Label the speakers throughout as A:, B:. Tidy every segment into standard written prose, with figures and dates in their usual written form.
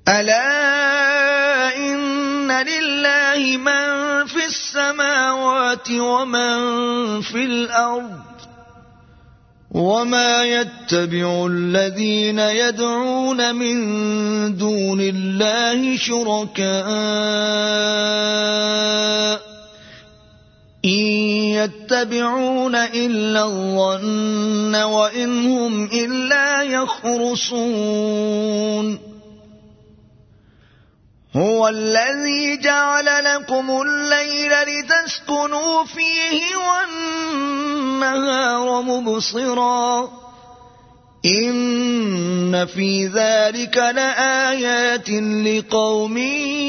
A: ألا إن لله من في السماوات ومن في الأرض وما يتبع الذين يدعون من دون الله شركاء إن يتبعون إلا الظن وإن هم إلا يخرصون هو الذي جعل لكم الليل لتسكنوا فيه والنهار مبصرا إن في ذلك لآيات لقوم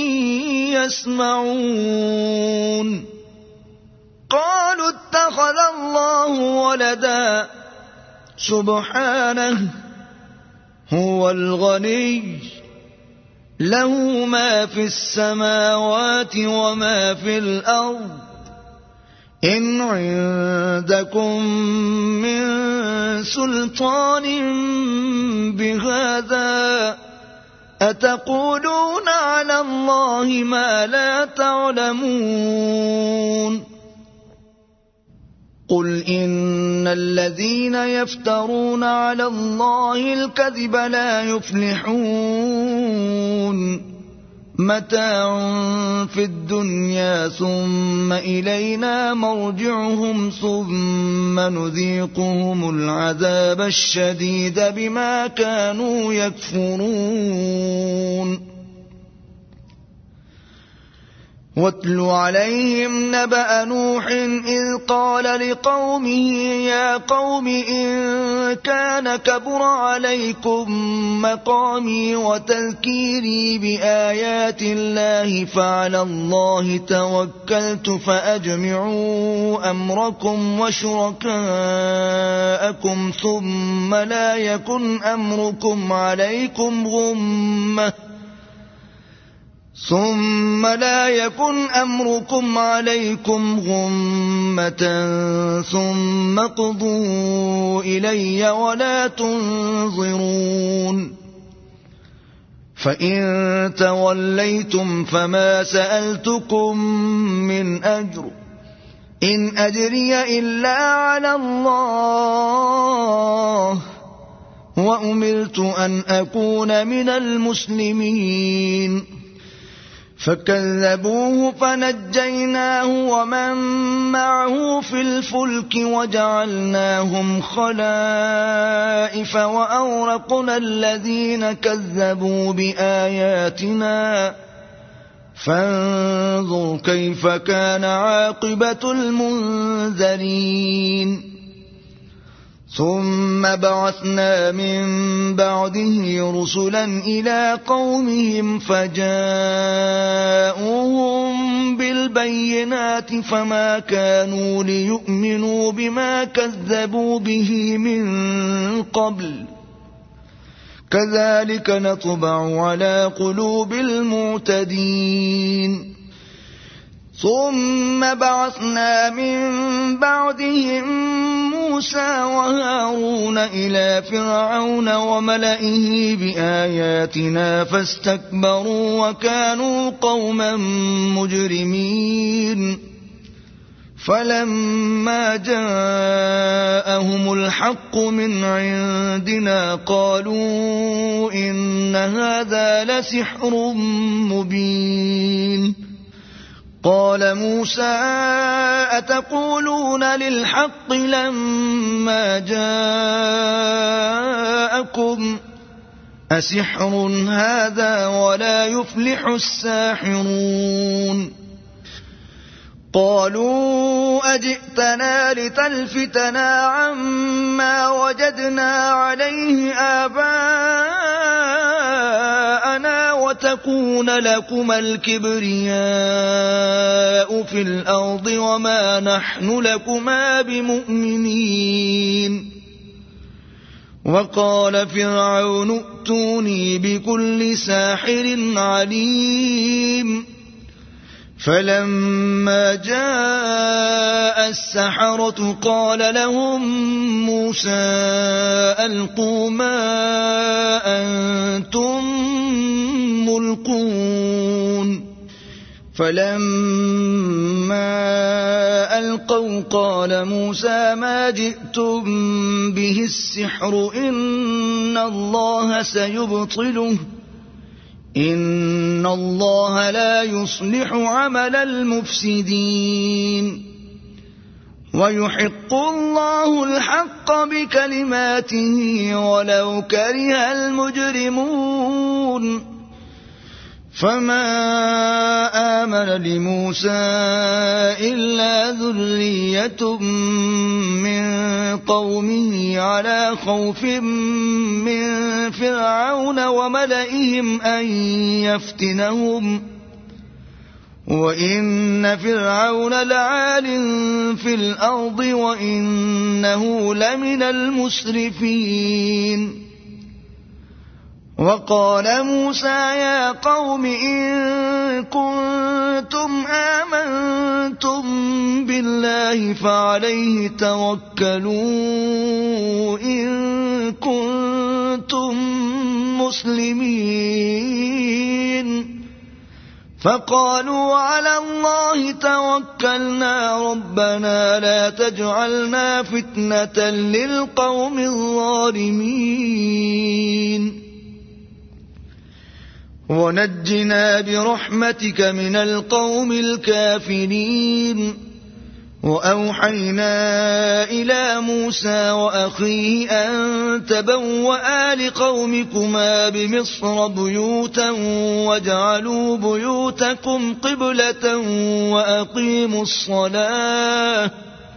A: يسمعون قالوا اتخذ الله ولدا سبحانه هو الغني له ما في السماوات وما في الأرض إن عندكم من سلطان بهذا أتقولون على الله ما لا تعلمون قل إن الذين يفترون على الله الكذب لا يفلحون متاع في الدنيا ثم إلينا مرجعهم ثم نذيقهم العذاب الشديد بما كانوا يكفرون واتل عليهم نبأ نوح إذ قال لقومه يا قوم إن كان كبر عليكم مقامي وتذكيري بآيات الله فعلى الله توكلت فأجمعوا أمركم وشركاءكم ثم لا يكن أمركم عليكم غمة ثم قضوا إلي ولا تنظرون فإن توليتم فما سألتكم من أجر إن أجري إلا على الله وأمرت أن أكون من المسلمين فكذبوه فنجيناه ومن معه في الفلك وجعلناهم خلائف وأورقنا الذين كذبوا بآياتنا فانظر كيف كان عاقبة المنذرين ثم بعثنا من بعده رسلا إلى قومهم فجاءوهم بالبينات فما كانوا ليؤمنوا بما كذبوا به من قبل كذلك نطبع على قلوب المعتدين ثم بعثنا من بعدهم موسى وهارون إلى فرعون وملئه بآياتنا فاستكبروا وكانوا قوما مجرمين فلما جاءهم الحق من عندنا قالوا إن هذا لسحر مبين قال موسى أتقولون للحق لما جاءكم أسحر هذا ولا يفلح الساحرون قالوا أجئتنا لتلفتنا عما وجدنا عليه آباءنا وتكون لكما الكبرياء في الأرض وما نحن لكما بمؤمنين وقال فرعون ائتوني بكل ساحر عليم فلما جاء السحرة قال لهم موسى ألقوا ما أنتم فلما ألقوا قال موسى ما جئتم به السحر إن الله سيبطله إن الله لا يصلح عمل المفسدين ويحق الله الحق بكلماته ولو كره المجرمون فما آمن لموسى إلا ذرية من قومه على خوف من فرعون وملئهم أن يفتنهم وإن فرعون لعال في الأرض وإنه لمن المسرفين وقال موسى يا قوم إن كنتم آمنتم بالله فعليه توكلوا إن كنتم مسلمين فقالوا على الله توكلنا ربنا لا تجعلنا فتنة للقوم الظالمين ونجنا برحمتك من القوم الكافرين وأوحينا إلى موسى وأخيه أن تبوأ لقومكما بمصر بيوتا واجعلوا بيوتكم قبلة وأقيموا الصلاة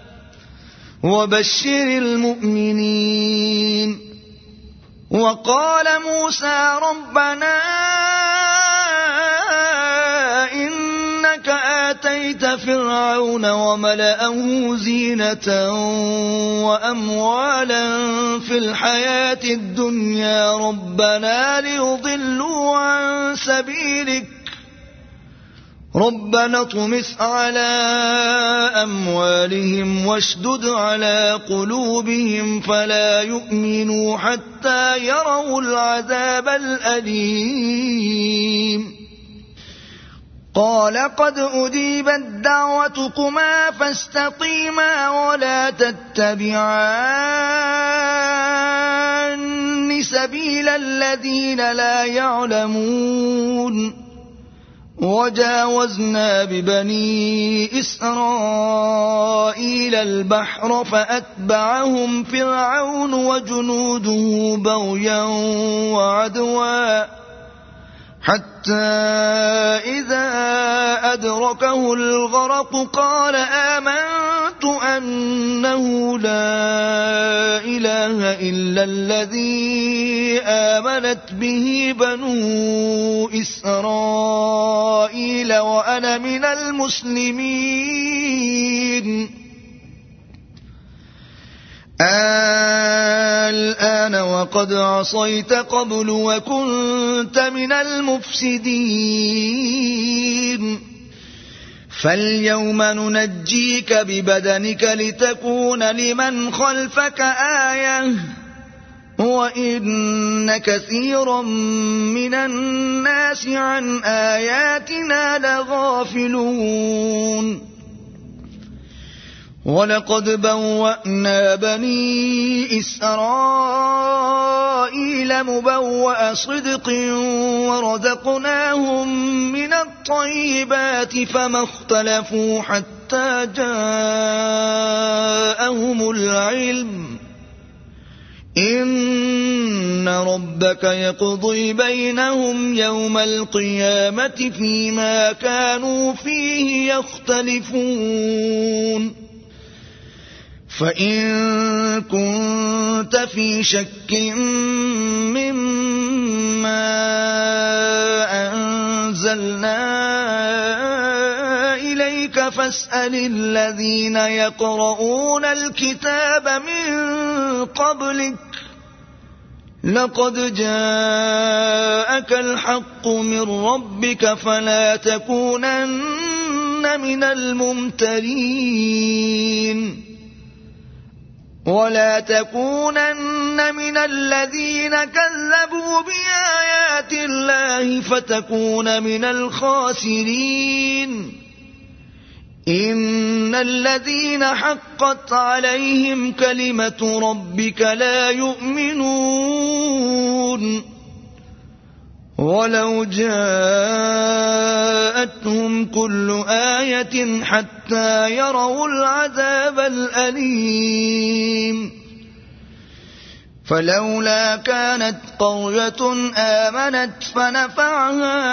A: وبشر المؤمنين وقال موسى ربنا إنك آتيت فرعون وملأه زينة وأموالا في الحياة الدنيا ربنا ليضلوا عن سبيلك ربنا اطمس على أموالهم واشدد على قلوبهم فلا يؤمنوا حتى يروا العذاب الأليم قال قد أجيبت دعوتكما فاستقيما ولا تتبعان سبيل الذين لا يعلمون وجاوزنا ببني إسرائيل البحر فأتبعهم فرعون وجنوده بغيا وعدوا حتى إذا أدركه الغرق قال آمنت أنه لا إله إلا الذي آمنت به بنو إسرائيل وأنا من المسلمين الآن وقد عصيت قبل وكنت من المفسدين فاليوم ننجيك ببدنك لتكون لمن خلفك آية وإن كثيرا من الناس عن آياتنا لغافلون ولقد بوأنا بني إسرائيل مبوأ صدق ورزقناهم من الطيبات فما اختلفوا حتى جاءهم العلم إن ربك يقضي بينهم يوم القيامة فيما كانوا فيه يختلفون فإن كنت في شك مما أنزلنا إليك فاسأل الذين يقرؤون الكتاب من قبلك لقد جاءك الحق من ربك فلا تكونن من الممترين ولا تكونن من الذين كذبوا بآيات آيات الله فتكون من الخاسرين. إن الذين حقت عليهم كلمة ربك لا يؤمنون ولو جاءتهم كل آية حتى يروا العذاب الأليم. فلولا كانت قرية آمنت فنفعها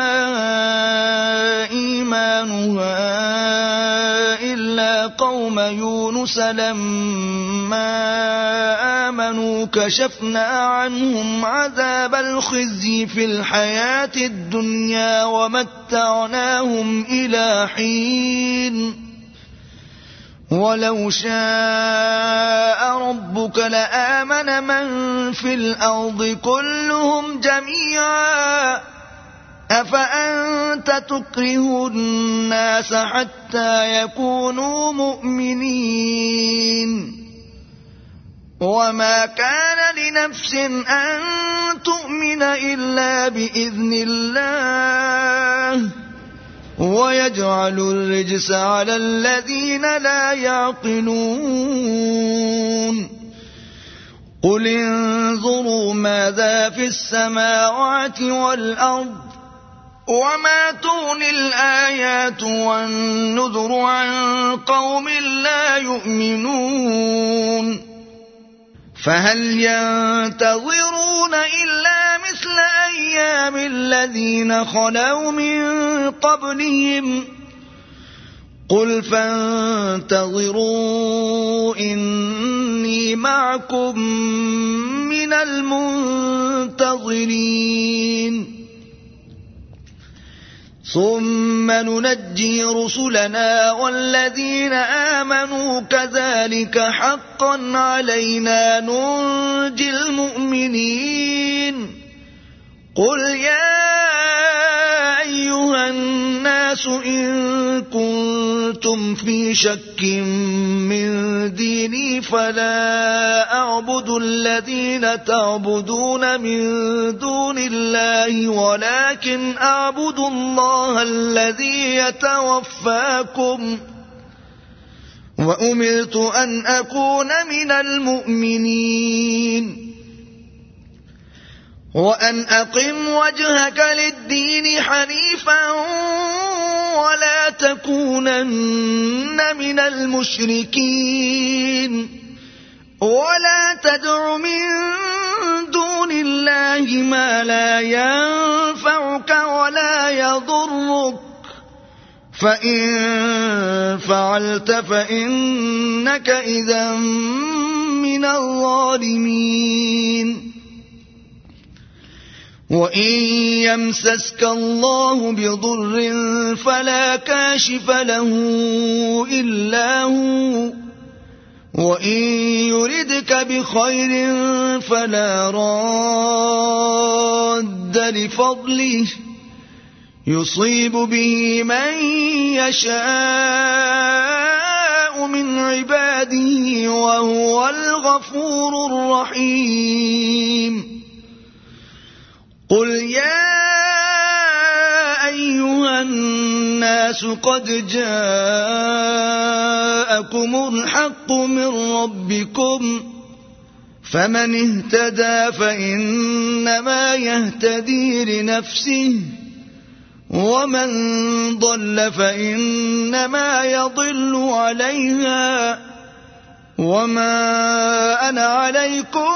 A: إيمانها إلا قوم يونس لما آمنوا كشفنا عنهم عذاب الخزي في الحياة الدنيا ومتعناهم إلى حين. ولو شاء ربك لآمن من في الأرض كلهم جميعا أفأنت تكره الناس حتى يكونوا مؤمنين. وما كان لنفس أن تؤمن إلا بإذن الله ويجعل الرجس على الذين لا يعقلون. قل انظروا ماذا في السماوات والأرض وما تغني الآيات والنذر عن قوم لا يؤمنون. فهل ينتظرون إلا مثل أيام الذين خلوا من قبلهم قل فانتظروا إني معكم من المنتظرين. ثم ننجي رسلنا والذين آمنوا كذلك حقا علينا ننجي المؤمنين. قل يا أيها الناس إن كنتم في شك من ديني فلا أعبد الذين تعبدون من دون الله ولكن أعبد الله الذي يتوفاكم وأمرت أن أكون من المؤمنين. وأن أقم وجهك للدين حنيفا ولا تكونن من المشركين ولا تدع من دون الله ما لا ينفعك ولا يضرك فإن فعلت فإنك إذا من الظالمين. وإن يمسسك الله بضر فلا كاشف له إلا هو وإن يردك بخير فلا راد لفضله يصيب به من يشاء من عباده وهو الغفور الرحيم. قل يا أيها الناس قد جاءكم الحق من ربكم فمن اهتدى فإنما يهتدي لنفسه ومن ضل فإنما يضل عليها وما أنا عليكم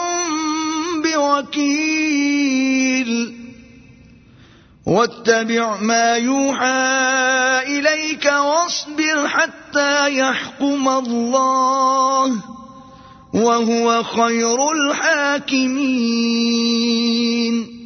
A: بوكيل. واتبع ما يوحى إليك واصبر حتى يحكم الله وهو خير الحاكمين.